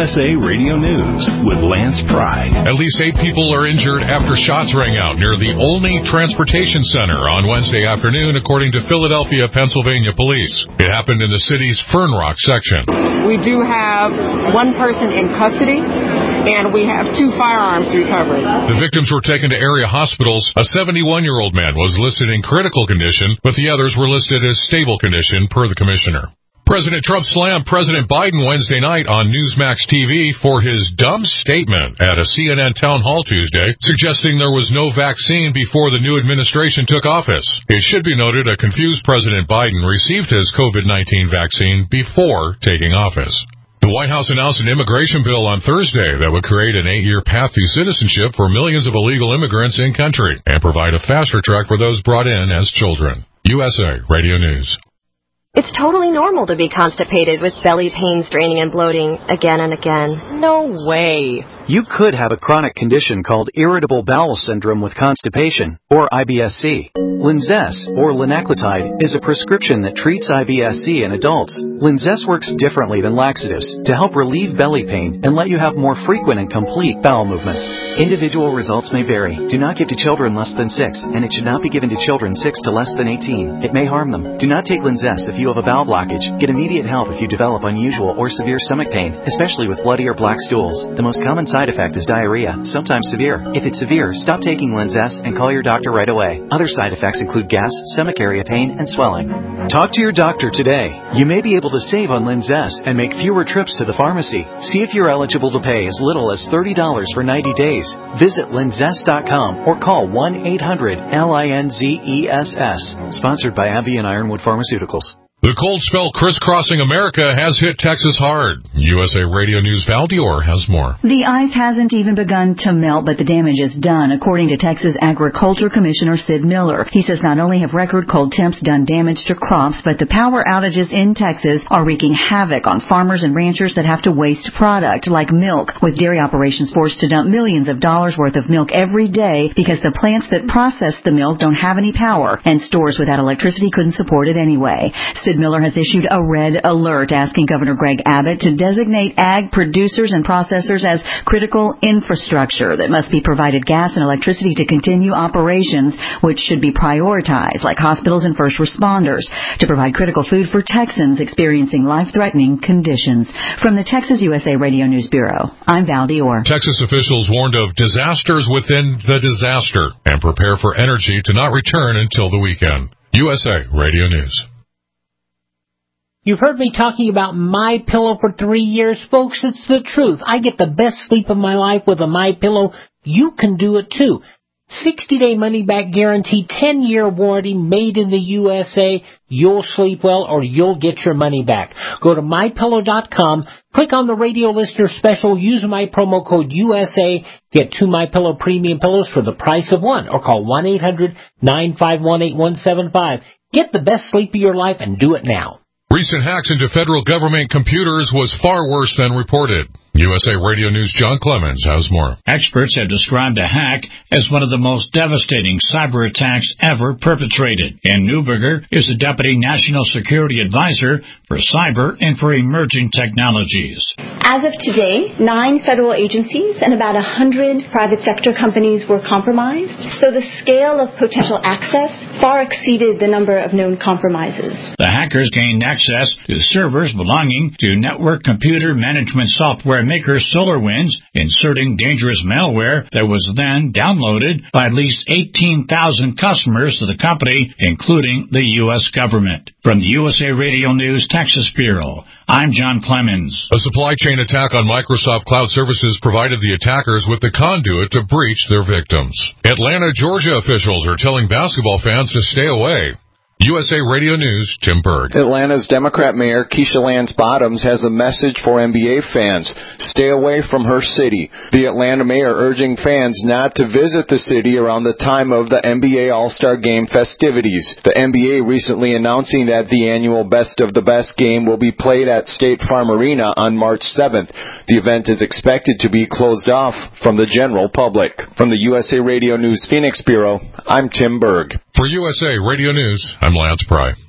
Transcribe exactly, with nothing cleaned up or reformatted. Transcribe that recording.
S A Radio News with Lance Pry. At least eight people are injured after shots rang out near the Olney Transportation Center on Wednesday afternoon, according to Philadelphia, Pennsylvania police. It happened in the city's Fern Rock section. We do have one person in custody, and we have two firearms recovered. The victims were taken to area hospitals. A seventy-one-year-old man was listed in critical condition, but the others were listed as stable condition per the commissioner. President Trump slammed President Biden Wednesday night on Newsmax T V for his dumb statement at a C N N town hall Tuesday, suggesting there was no vaccine before the new administration took office. It should be noted a confused President Biden received his COVID nineteen vaccine before taking office. The White House announced an immigration bill on Thursday that would create an eight-year path to citizenship for millions of illegal immigrants in country and provide a faster track for those brought in as children. U S A Radio News. It's totally normal to be constipated with belly pain, straining, and bloating again and again. No way. You could have a chronic condition called irritable bowel syndrome with constipation, or I B S C. Linzess, or linaclotide, is a prescription that treats I B S C in adults. Linzess works differently than laxatives to help relieve belly pain and let you have more frequent and complete bowel movements. Individual results may vary. Do not give to children less than six, and it should not be given to children six to less than eighteen. It may harm them. Do not take Linzess if you have a bowel blockage. Get immediate help if you develop unusual or severe stomach pain, especially with bloody or black stools. The most common side effect is diarrhea, sometimes severe. If it's severe, stop taking Linzess and call your doctor right away. Other side effects include gas, stomach area pain, and swelling. Talk to your doctor today. You may be able to save on Linzess and make fewer trips to the pharmacy. See if you're eligible to pay as little as thirty dollars for ninety days. Visit linzess dot com or call one eight hundred L I N Z E S S. Sponsored by AbbVie and Ironwood Pharmaceuticals. The cold spell crisscrossing America has hit Texas hard. U S A Radio News' Val Dior has more. The ice hasn't even begun to melt, but the damage is done, according to Texas Agriculture Commissioner Sid Miller. He says not only have record cold temps done damage to crops, but the power outages in Texas are wreaking havoc on farmers and ranchers that have to waste product, like milk, with dairy operations forced to dump millions of dollars worth of milk every day because the plants that process the milk don't have any power, and stores without electricity couldn't support it anyway. Sid Miller has issued a red alert asking Governor Greg Abbott to designate ag producers and processors as critical infrastructure that must be provided gas and electricity to continue operations, which should be prioritized, like hospitals and first responders, to provide critical food for Texans experiencing life-threatening conditions. From the Texas U S A Radio News Bureau, I'm Val Dior. Texas officials warned of disasters within the disaster and prepare for energy to not return until the weekend. U S A Radio News. You've heard me talking about MyPillow for three years, folks. It's the truth. I get the best sleep of my life with a MyPillow. You can do it too. sixty-day money-back guarantee, ten-year warranty, made in the U S A. You'll sleep well or you'll get your money back. Go to my pillow dot com, click on the radio listener special, use my promo code U S A, get two MyPillow premium pillows for the price of one, or call one eight hundred nine five one eight one seven five. Get the best sleep of your life and do it now. Recent hacks into federal government computers was far worse than reported. U S A Radio News' John Clemens has more. Experts have described the hack as one of the most devastating cyber attacks ever perpetrated. Ann Neuberger is the Deputy National Security Advisor for Cyber and for Emerging Technologies. As of today, nine federal agencies and about one hundred private sector companies were compromised, so the scale of potential access far exceeded the number of known compromises. The hackers gained access to servers belonging to network computer management software maker SolarWinds, inserting dangerous malware that was then downloaded by at least eighteen thousand customers to the company, including the U S government. From the U S A Radio News Texas Bureau, I'm John Clemens. A supply chain attack on Microsoft Cloud Services provided the attackers with the conduit to breach their victims. Atlanta, Georgia officials are telling basketball fans to stay away. U S A Radio News, Tim Berg. Atlanta's Democrat Mayor Keisha Lance Bottoms has a message for N B A fans. Stay away from her city. The Atlanta mayor urging fans not to visit the city around the time of the N B A All-Star Game festivities. The N B A recently announcing that the annual Best of the Best game will be played at State Farm Arena on March seventh. The event is expected to be closed off from the general public. From the U S A Radio News Phoenix Bureau, I'm Tim Berg. For U S A Radio News, I'm Lance Pry.